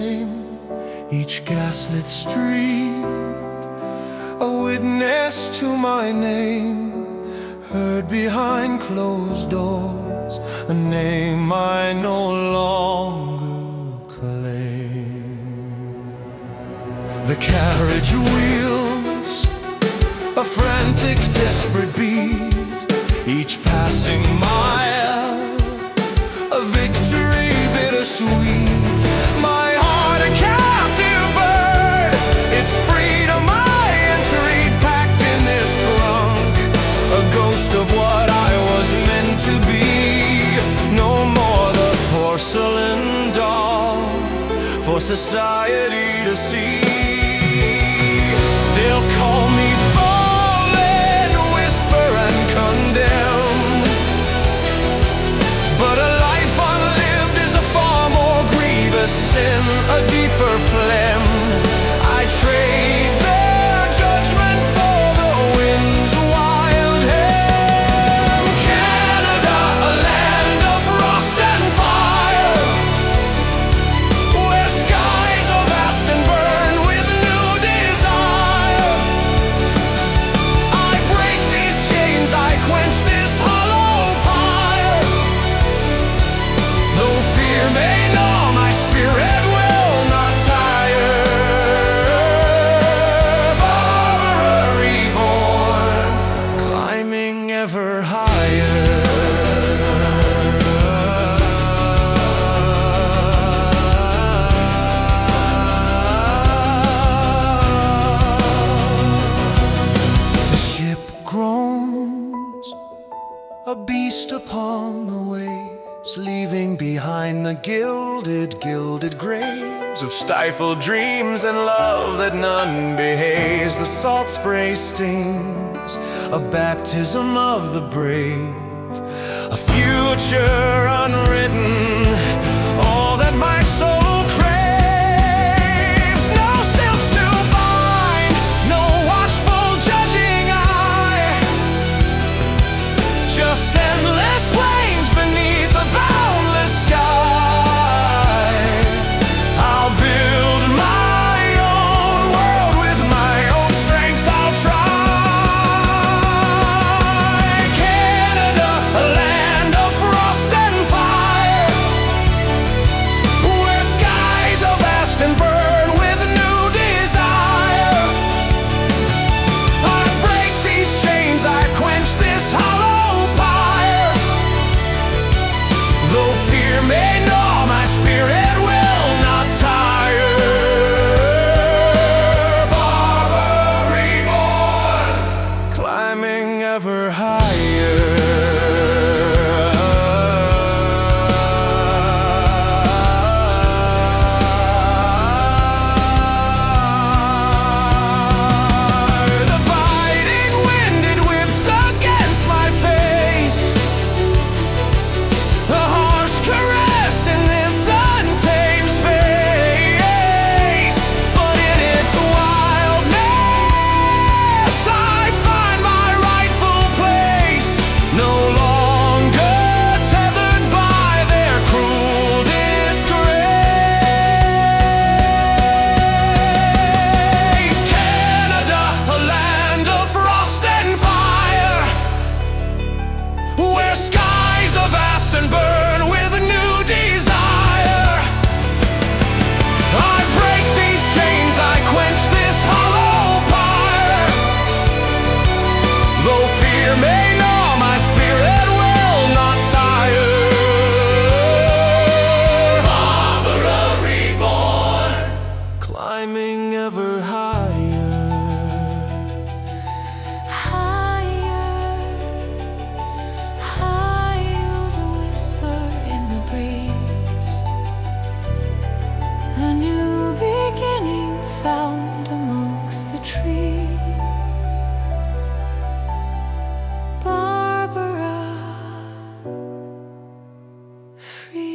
flame, each gaslit street a witness to my name, heard behind closed doors, a name I no longer claim. The carriage wheels, a frantic, desperate beat, each passing mile, a victory bittersweet. My heart a captive bird, its freedom I entry, packed in this trunk, a ghost of what I was meant to be. No more the porcelain doll for society to see. They'll call me fallen, whisper and condemn, but a life unlived is a far more grievous sin, a deeper phlegm. I trade their judgment for the wind's wild hymn. Canada, a land of frost and fire, where skies are vast and burn with new desire. I break these chains, I quench this hollow pyre. Though fear may gnaw, my spirit will not tire. Barbara reborn, climbing ever higher. The ship groans, a beast upon the waves, leaving behind the gilded graves of stifled dreams and love that none behaves. The salt spray stings, a baptism of the brave, a future unwritten, all that my soul craves. No silks to bind, no watchful judging eye, just endless plains beneath a boundless sky. I'll build my own world with my own strength, I'll try. Canada, a land of frost and fire, where skies are vast and burn with new desire. I break these chains, I quench this hollow pyre. Though fear may gnaw, my spirit will not tire. Barbara reborn, climbing ever higher. The biting wind, it whips against my face, a harsh caress in this untamed space. But in its wildness, I find my rightful place, no longer tethered by their cruel disgrace. Canada, a land of frost and fire, where skies are vast and burn with new desire. I break these chains, I quench this hollow pyre. Though fear may gnaw, my spirit will not tire. Barbara reborn, climbing ever higher. Higher, higher, was a whisper in the breeze. A new beginning found amongst the trees. Barbara, free.